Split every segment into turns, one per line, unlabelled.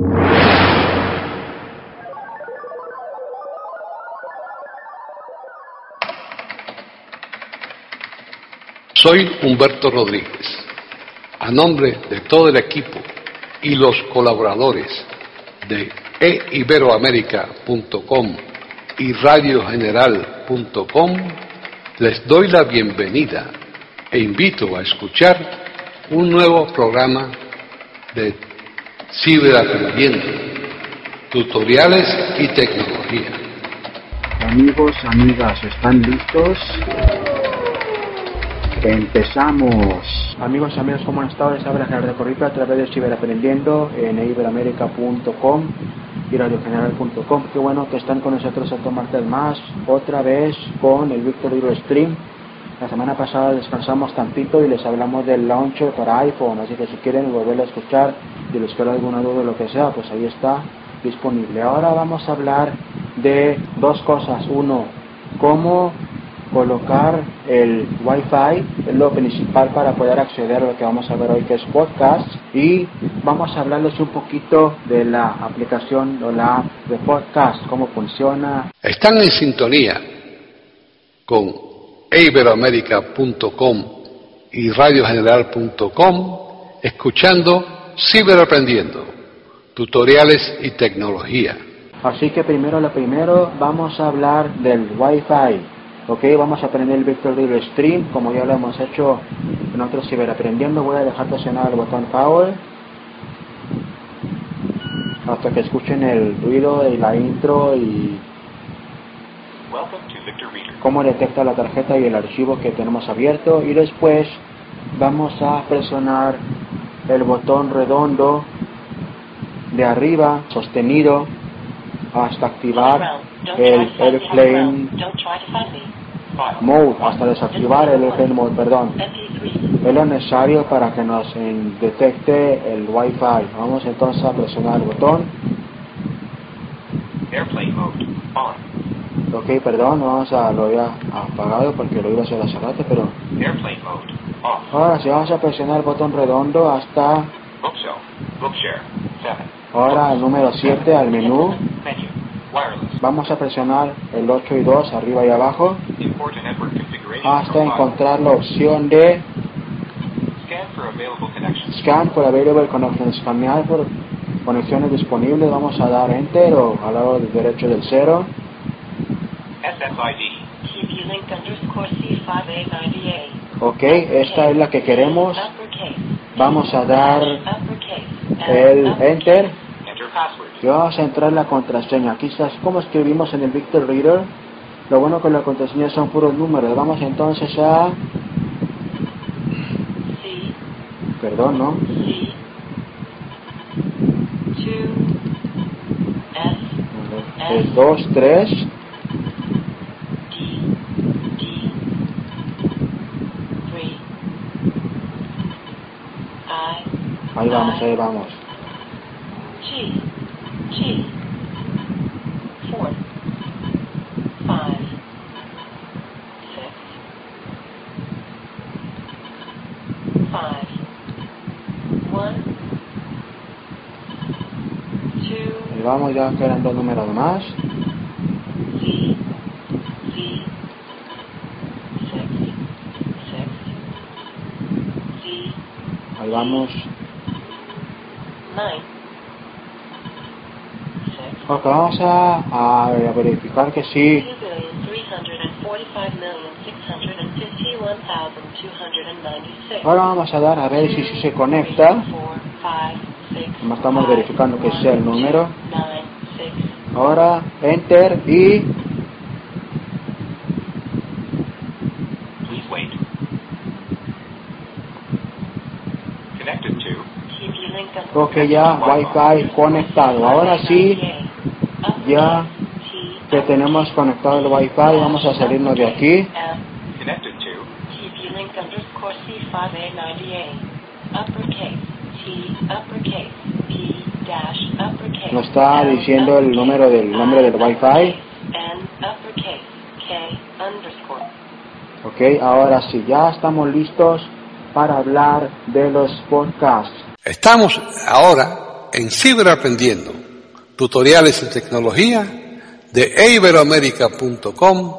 Soy Humberto Rodríguez. A nombre de todo el equipo y los colaboradores de eiberoamerica.com y radiogeneral.com, les doy la bienvenida e invito a escuchar un nuevo programa de Ciberaprendiendo, tutoriales y tecnología.
Amigos, amigas, ¿están listos? Empezamos. Amigos, ¿cómo han estado? Les habla Gerardo Corripa a través de Ciberaprendiendo en eiberoamerica.com y radiogeneral.com. Qué bueno que están con nosotros otro martes más, otra vez con el Victor Hero Stream. La semana pasada descansamos tantito y les hablamos del launcher para iPhone, así que si quieren volverlo a escuchar y les queda alguna duda o lo que sea, pues ahí está disponible. Ahora vamos a hablar de dos cosas. Uno, cómo colocar el Wi-Fi, es lo principal para poder acceder a lo que vamos a ver hoy, que es podcast, y vamos a hablarles un poquito de la aplicación o la app de podcast, cómo funciona.
Están en sintonía con eiberoamerica.com y radiogeneral.com, escuchando Ciberaprendiendo, tutoriales y tecnología.
Así que primero vamos a hablar del Wi-Fi. Ok, vamos a aprender el Victor Hero Stream, como ya lo hemos hecho en otros Ciberaprendiendo. Voy a dejar presionar el botón Power hasta que escuchen el ruido y la intro y cómo detecta la tarjeta y el archivo que tenemos abierto. Y después vamos a presionar el botón redondo de arriba, sostenido, hasta activar el Airplane Mode, hasta desactivar el Airplane Mode, perdón. Es lo necesario para que nos detecte el Wi-Fi. Vamos entonces a presionar el botón. Airplane Mode on. Ok, perdón, lo había apagado porque lo iba a hacer hace rato, pero Airplane Mode off. Ahora sí, vamos a presionar el botón redondo hasta Bookshare 7. Ahora el número 7 al menú. Vamos a presionar el 8 y 2 arriba y abajo hasta encontrar la opción de Scan for Available Connections, escanear por conexiones disponibles. Vamos a dar Enter o al lado derecho del 0. Ok, esta es la que queremos. Vamos a dar el Enter. Y vamos a entrar en la contraseña. Aquí está como escribimos en el Victor Reader. Lo bueno que la contraseña son puros números. Vamos entonces a...
Sí.
Perdón, ¿no?
Sí.
2, 3. Ahí vamos.
G 4 5 6 5 1 2.
Ahí vamos, ya quedan dos números más.
Z 6 Z.
Ahí vamos.
9.
Ok, vamos a verificar que sí. Ahora vamos a dar a ver si se conecta. Como estamos verificando que sea el número. Ahora Enter y... Ok, ya Wi-Fi conectado. Ahora sí, ya que tenemos conectado el Wi-Fi, vamos a salirnos de aquí. Nos está diciendo el nombre del Wi-Fi. Ok, ahora sí, ya estamos listos para hablar de los podcasts.
Estamos ahora en Ciberaprendiendo, tutoriales en tecnología de iberoamerica.com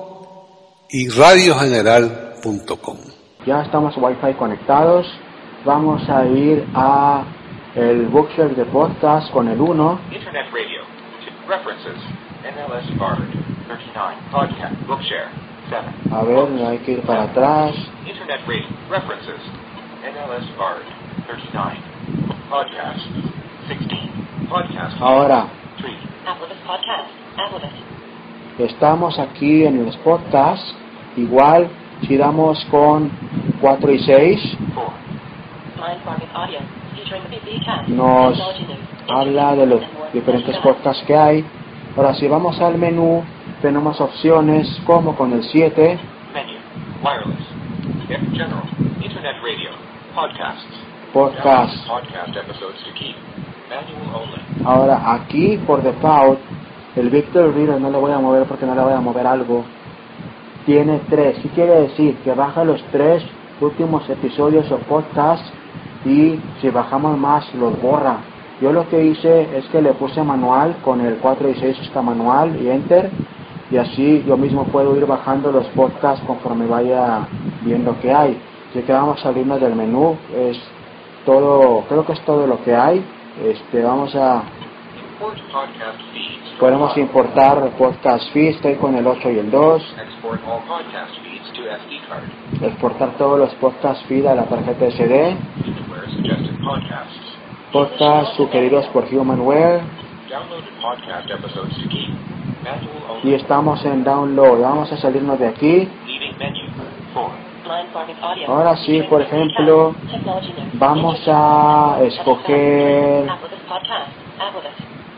y radiogeneral.com.
Ya estamos Wi-Fi conectados. Vamos a ir a el Bookshare de podcast con el 1.
Internet radio. References. NLS Bard. 39. Podcast. Bookshare. 7.
A ver, hay que ir para atrás.
Internet radio. References. NLS Bard. 39. Podcast. 16. Podcast.
Ahora,
3.
Applevis Podcast. Applevis.
estamos aquí en los podcasts. Igual, si damos con 4 y 6,
4.
Mind Farming Audio. Featuring the BBC Cast.
nos
Technology News.
habla de los diferentes podcasts que hay. Ahora, si vamos al menú, tenemos opciones como con el 7,
Menu. Wireless. General. Internet radio. Podcasts.
podcast.
Download podcast episodes to keep. Manual only.
Ahora, aquí por default, el Victor Reader no le voy a mover porque no le voy a mover algo. Tiene 3. ¿Qué quiere decir? Que baja los 3 últimos episodios o podcasts y si bajamos más los borra. Yo lo que hice es que le puse manual, con el 4 y 6 está manual y enter, y así yo mismo puedo ir bajando los podcasts conforme vaya viendo que hay. Así que vamos a salirnos del menú, es todo, creo que es todo lo que hay. Vamos a,
Import podcast feeds.
podemos importar podcast feeds, estoy con el 8 y el 2,
Export all podcast feeds to SD card.
exportar todos los podcast feed a la tarjeta SD,
Humanware suggested podcasts.
podcasts sugeridos por Humanware,
Downloaded podcast episodes to keep. Manual
y
only.
estamos en download. Vamos a salirnos de aquí.
Leaving menu. 4.
Mind Farming Audio.
Ahora sí,
Featuring
por
the BBC
ejemplo,
Cast. Technology News.
vamos a escoger,
Applevis Podcast. Applevis.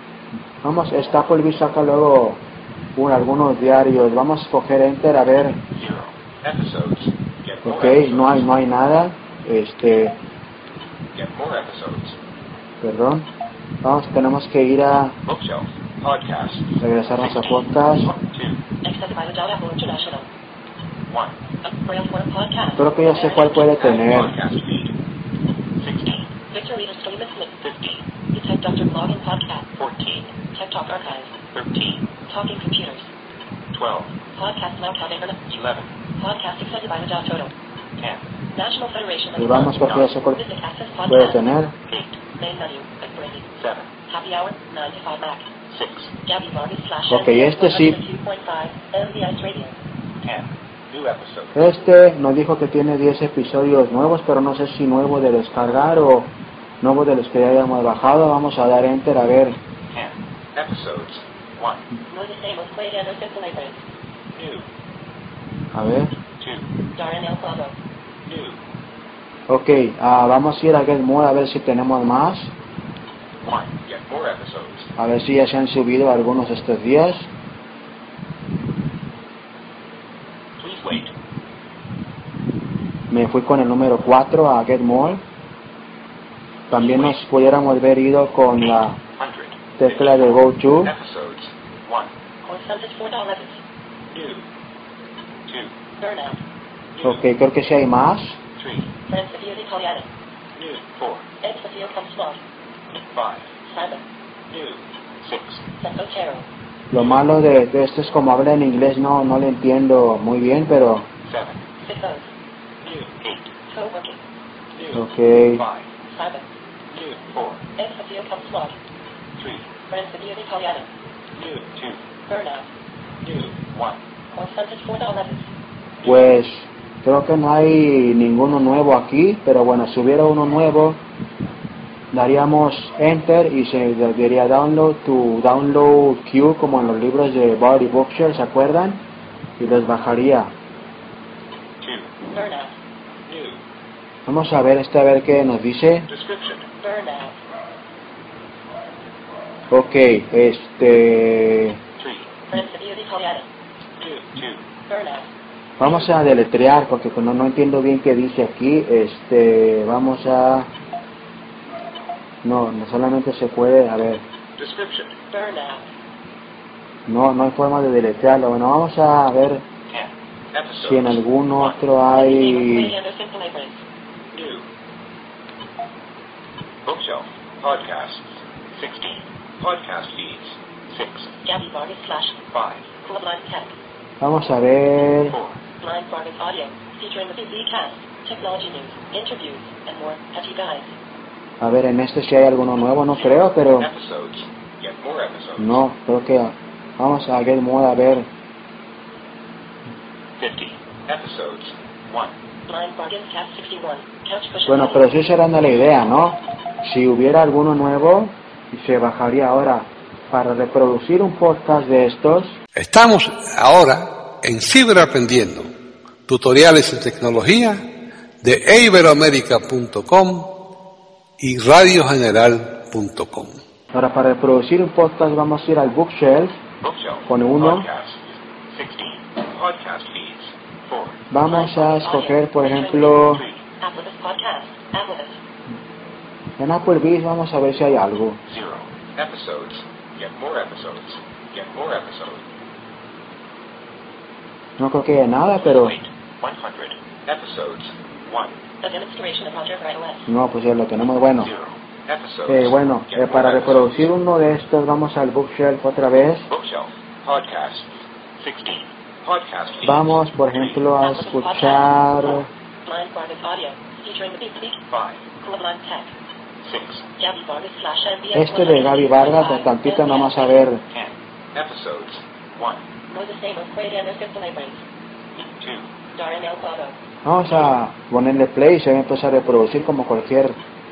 está Applevis saca luego algunos diarios, vamos a escoger enter a ver,
0. Episodes. Get more
ok,
episodes.
no hay nada,
Get more episodes.
perdón, tenemos que ir a
Bookshelf. Podcasts.
regresarnos a podcast,
2.
Accepted by the Apple International.
1.
Braille Form Podcast.
creo que ya sé cuál puede tener,
Podcast feed. 16.
Victor Reader Stream and Smith.
15.
Detect Dr. Blogging Podcast.
14.
Tech Talk Archives.
13.
Talking Computers.
12.
Podcast Now Tab Internet.
11.
Podcast accepted by the Total.
10.
National Federation of
y vamos porque ya sé cuál
Music Access
puede
Podcast.
tener,
8.
Main menu. Expiration.
7.
Happy Hour. 9 to 5 Mac.
6.
Gabby Vargas /
Ok, este sí.
2.5 MBS Radio.
10. New episode.
nos dijo que tiene 10 episodios nuevos, pero no sé si nuevo de descargar o nuevo de los que ya hayamos bajado. Vamos a dar enter a ver,
10. Episodes. 1.
More the same with Quaid Anderson Flavors.
New.
a ver,
2.
Darren L. Bravo.
New.
ok, vamos a ir a Get More a ver si tenemos más,
1. Get more episodes.
a ver si ya se han subido algunos estos días.
Please wait.
Me fui con el número 4 a Get More. También nos pudiéramos haber ido con la
100.
tecla de Go To.
Episodes. 1.
Constantes $4.
New. 2.
Burnout.
New.
Ok, creo que sí hay más.
3.
Friends of Beauty Colliana.
New. 4.
Ed Sophia Comes Smart.
5.
Simon.
New. 6.
Santo Chero.
Lo malo de esto es como habla en inglés, no le entiendo muy bien, pero
7.
Six O's.
New. 8.
Co-working.
New.
ok,
5.
Simon.
New. 4.
Ed Sophia Comes Smart.
3.
Friends of Beauty Colliana.
New. 2.
Burnout.
New. 1.
Constantes $4.
pues creo que no hay ninguno nuevo aquí, pero bueno, si hubiera uno nuevo, daríamos enter y se diría download to download queue, como en los libros de Bard y Bookshare, ¿se acuerdan? Y los bajaría.
2.
Burnout.
New.
Vamos a ver a ver qué nos dice.
Description.
Burnout.
Ok,
3.
Friends of Beauty Colliana.
New. 2.
Burnout.
vamos a deletrear porque no entiendo bien qué dice aquí. Vamos a... No solamente se puede, a ver,
Description.
Burnout.
no hay forma de deletrearlo. Bueno, vamos a ver
10. Episodes.
si en algún
1.
otro
Quaid
hay...
Anderson Flavors.
New. Bookshelf. Podcasts. 16. Podcast feeds. 6.
Gabby Vargas /
5.
Colorblind Tech.
Vamos a ver.
4.
Blind Vargas Audio, featuring the Zcast, technology news, interviews, and more. Petty guides.
A ver, en este si hay alguno nuevo, no creo, pero
Episodes. Get more episodes.
no, creo que vamos a Get More, a ver.
50. Episodes. 1.
Blind Bargain Cast 61. Couch Cushion.
Bueno, pero sí será la idea, ¿no? Si hubiera alguno nuevo, se bajaría ahora. Para reproducir un podcast de estos,
Estamos ahora en Ciberaprendiendo, tutoriales en tecnología de iberoamerica.com y radiogeneral.com.
ahora para reproducir un podcast vamos a ir al Bookshelf,
Bookshelf.
Pone 1.
Podcast. 16. Podcast feeds. 4.
vamos a escoger, por ejemplo,
3.
Applevis Podcast. Applevis.
en Applebee's, vamos a ver si hay algo.
0. Episodes. Get more episodes. Get more episodes.
No creo que haya nada, pero
100. Episodes. 1.
A demonstration of Roger iOS.
no, pues ya lo tenemos. Bueno,
0. Episodes.
bueno,
Get more
para
episodes.
reproducir uno de estos vamos al Bookshelf otra vez.
Bookshelf. Podcast. 16. Podcast feeds.
Vamos, por ejemplo, a escuchar
Blind Vargas Audio, featuring the Zcast,
5.
Colorblind Tech.
6.
Gabby Vargas / MBS.
este de Gaby Vargas, de tantito nomás a ver.
10. Episodes. 1.
More the same of Quaid and their Display Brains.
2.
Darren L. Botto.
Vamos a ponerle play y se va a empezar a reproducir como cualquier.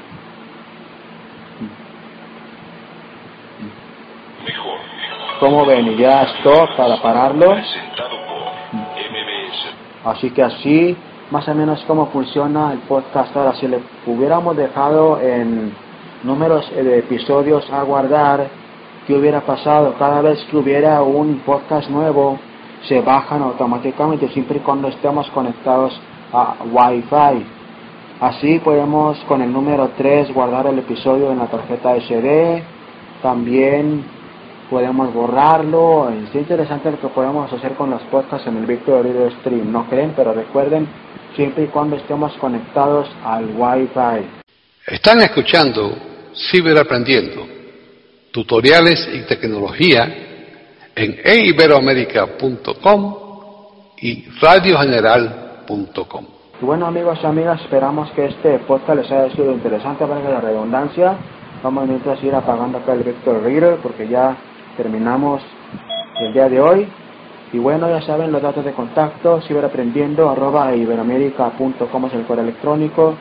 Mejor.
Como ven, y ya stop para pararlo.
Presentado por MBS.
Así que así, más o menos cómo funciona el podcast. Ahora, si le hubiéramos dejado en números de episodios a guardar, ¿qué hubiera pasado? Cada vez que hubiera un podcast nuevo, se bajan automáticamente siempre y cuando estemos conectados a Wi-Fi. Así podemos con el número 3 guardar el episodio en la tarjeta SD. También podemos borrarlo. Es interesante lo que podemos hacer con los podcasts en el Victor Reader Stream, ¿no creen? Pero recuerden, siempre y cuando estemos conectados al Wi-Fi.
Están escuchando Ciberaprendiendo, tutoriales y tecnología en iberoamerica.com y radiogeneral.com.
Y bueno, amigos y amigas, esperamos que este podcast les haya sido interesante para la redundancia. Vamos mientras ir apagando acá el Victor Reader porque ya terminamos el día de hoy. Y bueno, ya saben los datos de contacto: ciberaprendiendo@iberoamerica.com es el correo electrónico,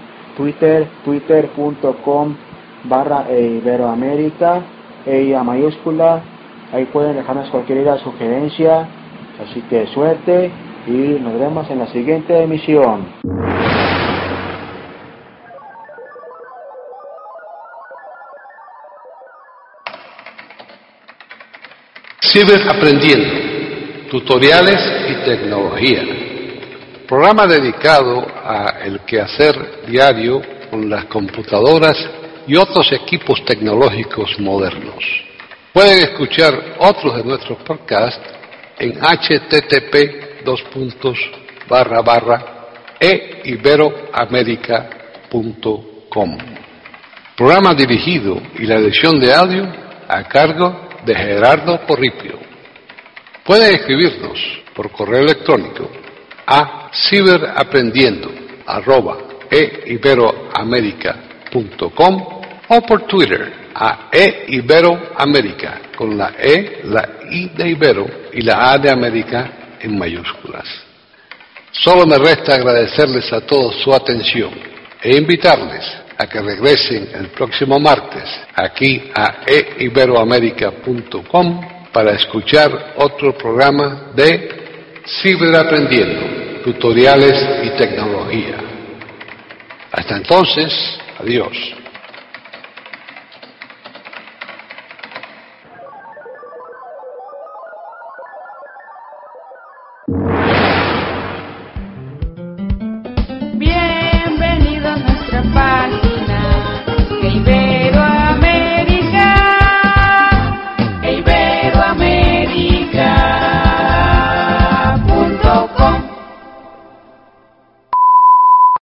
twitter.com/iberoamerica, EIA mayúscula. Ahí pueden dejarnos cualquier idea, sugerencia. Así que suerte y nos vemos en la siguiente emisión.
Ciberaprendiendo, tutoriales y tecnología. Programa dedicado a el quehacer diario con las computadoras y otros equipos tecnológicos modernos. Pueden escuchar otros de nuestros podcasts en http://eiberoamerica.com. Programa dirigido y la edición de audio a cargo de Gerardo Corripio. Pueden escribirnos por correo electrónico a ciberaprendiendo@eiberoamerica.com o por Twitter a iberoamerica con la E, la I de Ibero y la A de América en mayúsculas. Solo me resta agradecerles a todos su atención e invitarles a que regresen el próximo martes aquí a iberoamerica.com para escuchar otro programa de Ciberaprendiendo, tutoriales y tecnología. Hasta entonces, adiós.